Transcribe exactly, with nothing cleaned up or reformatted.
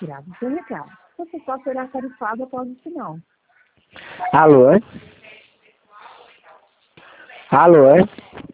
grave o seu recado. Você só será tarifado após o sinal. Alô? Alô?